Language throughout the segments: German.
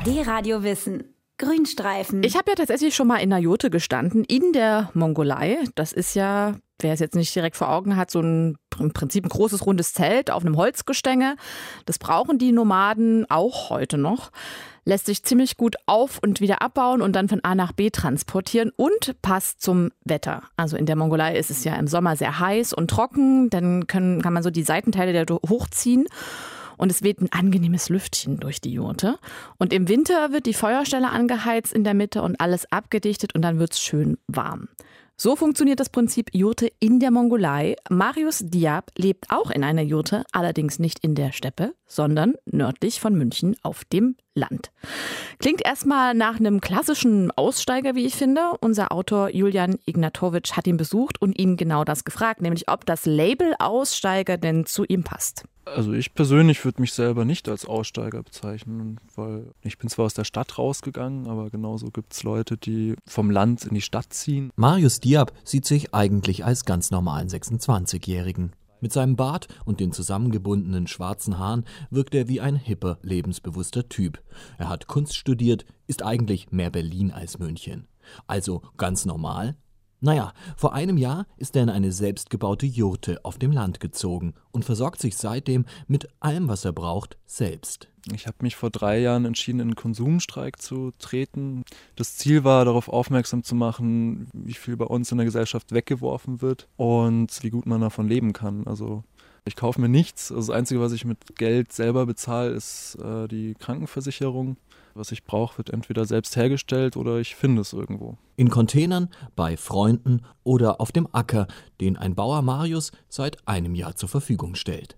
D-Radio Wissen. Grünstreifen. Ich habe ja tatsächlich schon mal in einer Jurte gestanden, in der Mongolei. Das ist ja, wer es jetzt nicht direkt vor Augen hat, so im Prinzip ein großes rundes Zelt auf einem Holzgestänge. Das brauchen die Nomaden auch heute noch. Lässt sich ziemlich gut auf- und wieder abbauen und dann von A nach B transportieren und passt zum Wetter. Also in der Mongolei ist es ja im Sommer sehr heiß und trocken. Dann kann man so die Seitenteile der hochziehen. Und es weht ein angenehmes Lüftchen durch die Jurte. Und im Winter wird die Feuerstelle angeheizt in der Mitte und alles abgedichtet und dann wird es schön warm. So funktioniert das Prinzip Jurte in der Mongolei. Marius Diab lebt auch in einer Jurte, allerdings nicht in der Steppe, sondern nördlich von München auf dem Land. Klingt erstmal nach einem klassischen Aussteiger, wie ich finde. Unser Autor Julian Ignatowitsch hat ihn besucht und ihn genau das gefragt, nämlich ob das Label Aussteiger denn zu ihm passt. Also ich persönlich würde mich selber nicht als Aussteiger bezeichnen, weil ich bin zwar aus der Stadt rausgegangen, aber genauso gibt es Leute, die vom Land in die Stadt ziehen. Marius Diab sieht sich eigentlich als ganz normalen 26-Jährigen. Mit seinem Bart und den zusammengebundenen schwarzen Haaren wirkt er wie ein hipper, lebensbewusster Typ. Er hat Kunst studiert, ist eigentlich mehr Berlin als München. Also ganz normal? Naja, vor einem Jahr ist er in eine selbstgebaute Jurte auf dem Land gezogen und versorgt sich seitdem mit allem, was er braucht, selbst. Ich habe mich vor 3 Jahren entschieden, in einen Konsumstreik zu treten. Das Ziel war, darauf aufmerksam zu machen, wie viel bei uns in der Gesellschaft weggeworfen wird und wie gut man davon leben kann. Also ich kaufe mir nichts. Also das Einzige, was ich mit Geld selber bezahle, ist die Krankenversicherung. Was ich brauche, wird entweder selbst hergestellt oder ich finde es irgendwo. In Containern, bei Freunden oder auf dem Acker, den ein Bauer Marius seit einem Jahr zur Verfügung stellt.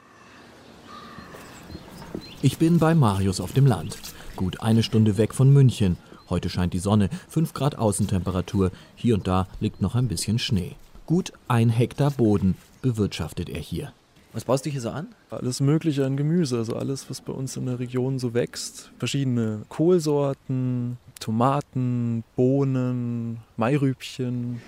Ich bin bei Marius auf dem Land, gut 1 Stunde weg von München. Heute scheint die Sonne, 5 Grad Außentemperatur, hier und da liegt noch ein bisschen Schnee. Gut 1 Hektar Boden bewirtschaftet er hier. Was baust du hier so an? Alles Mögliche an Gemüse, also alles, was bei uns in der Region so wächst. Verschiedene Kohlsorten, Tomaten, Bohnen, Mairübchen.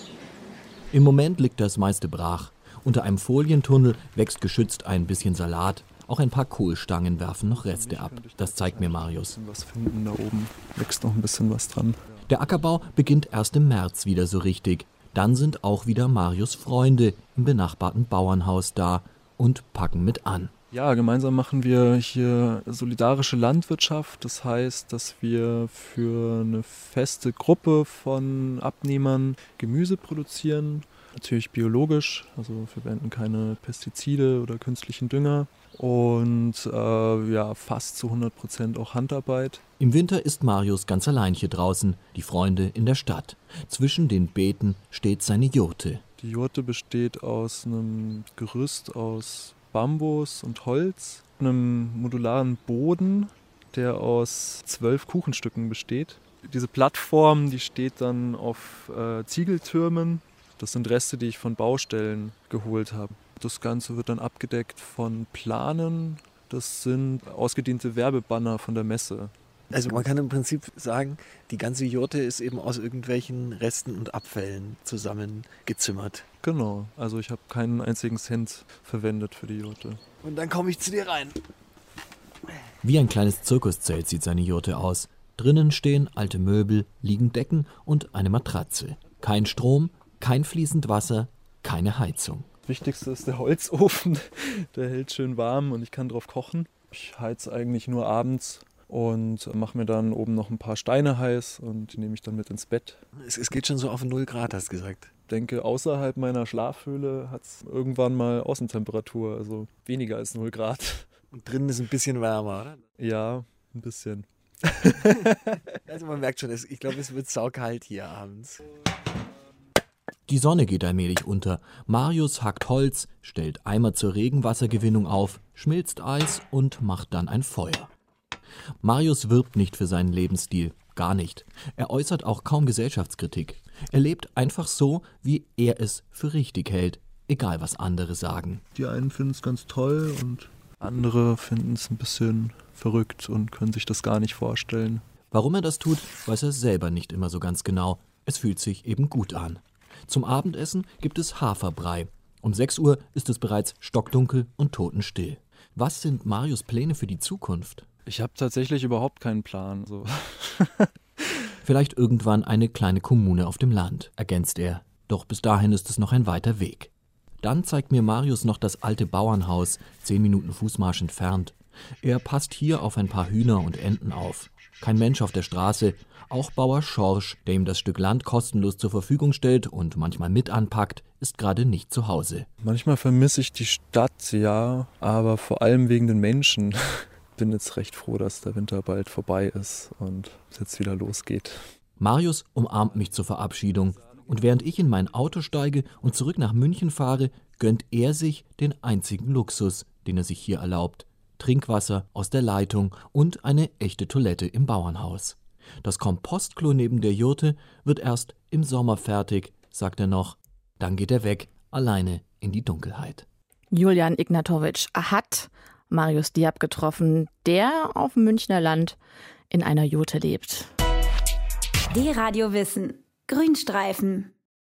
Im Moment liegt das meiste brach. Unter einem Folientunnel wächst geschützt ein bisschen Salat. Auch ein paar Kohlstangen werfen noch Reste ab. Das zeigt mir Marius. Was finden da oben? Wächst noch ein bisschen was dran. Der Ackerbau beginnt erst im März wieder so richtig. Dann sind auch wieder Marius Freunde im benachbarten Bauernhaus da und packen mit an. Ja, gemeinsam machen wir hier solidarische Landwirtschaft. Das heißt, dass wir für eine feste Gruppe von Abnehmern Gemüse produzieren. Natürlich biologisch, also wir verwenden keine Pestizide oder künstlichen Dünger. Und fast zu 100% auch Handarbeit. Im Winter ist Marius ganz allein hier draußen, die Freunde in der Stadt. Zwischen den Beeten steht seine Jurte. Die Jurte besteht aus einem Gerüst aus Bambus und Holz, einem modularen Boden, der aus 12 Kuchenstücken besteht. Diese Plattform, die steht dann auf Ziegeltürmen. Das sind Reste, die ich von Baustellen geholt habe. Das Ganze wird dann abgedeckt von Planen. Das sind ausgedehnte Werbebanner von der Messe. Also man kann im Prinzip sagen, die ganze Jurte ist eben aus irgendwelchen Resten und Abfällen zusammengezimmert. Genau, also ich habe keinen einzigen Cent verwendet für die Jurte. Und dann komme ich zu dir rein. Wie ein kleines Zirkuszelt sieht seine Jurte aus. Drinnen stehen alte Möbel, liegen Decken und eine Matratze. Kein Strom, kein fließend Wasser, keine Heizung. Das Wichtigste ist der Holzofen, der hält schön warm und ich kann drauf kochen. Ich heize eigentlich nur abends und mache mir dann oben noch ein paar Steine heiß und die nehme ich dann mit ins Bett. Es geht schon so auf 0 Grad, hast du gesagt. Ich denke, außerhalb meiner Schlafhöhle hat es irgendwann mal Außentemperatur, also weniger als 0 Grad. Und drinnen ist ein bisschen wärmer, oder? Ja, ein bisschen. Also man merkt schon, ich glaube, es wird saukalt hier abends. Die Sonne geht allmählich unter. Marius hackt Holz, stellt Eimer zur Regenwassergewinnung auf, schmilzt Eis und macht dann ein Feuer. Marius wirbt nicht für seinen Lebensstil, gar nicht. Er äußert auch kaum Gesellschaftskritik. Er lebt einfach so, wie er es für richtig hält, egal was andere sagen. Die einen finden es ganz toll und andere finden es ein bisschen verrückt und können sich das gar nicht vorstellen. Warum er das tut, weiß er selber nicht immer so ganz genau. Es fühlt sich eben gut an. Zum Abendessen gibt es Haferbrei. Um 6 Uhr ist es bereits stockdunkel und totenstill. Was sind Marius' Pläne für die Zukunft? Ich habe tatsächlich überhaupt keinen Plan. So. Vielleicht irgendwann eine kleine Kommune auf dem Land, ergänzt er. Doch bis dahin ist es noch ein weiter Weg. Dann zeigt mir Marius noch das alte Bauernhaus, 10 Minuten Fußmarsch entfernt. Er passt hier auf ein paar Hühner und Enten auf. Kein Mensch auf der Straße, auch Bauer Schorsch, der ihm das Stück Land kostenlos zur Verfügung stellt und manchmal mit anpackt, ist gerade nicht zu Hause. Manchmal vermisse ich die Stadt, ja, aber vor allem wegen den Menschen. Bin jetzt recht froh, dass der Winter bald vorbei ist und es jetzt wieder losgeht. Marius umarmt mich zur Verabschiedung und während ich in mein Auto steige und zurück nach München fahre, gönnt er sich den einzigen Luxus, den er sich hier erlaubt. Trinkwasser aus der Leitung und eine echte Toilette im Bauernhaus. Das Kompostklo neben der Jurte wird erst im Sommer fertig, sagt er noch. Dann geht er weg, alleine in die Dunkelheit. Julian Ignatowitsch hat Marius Diab getroffen, der auf dem Münchner Land in einer Jurte lebt. D-Radio Wissen. Grünstreifen.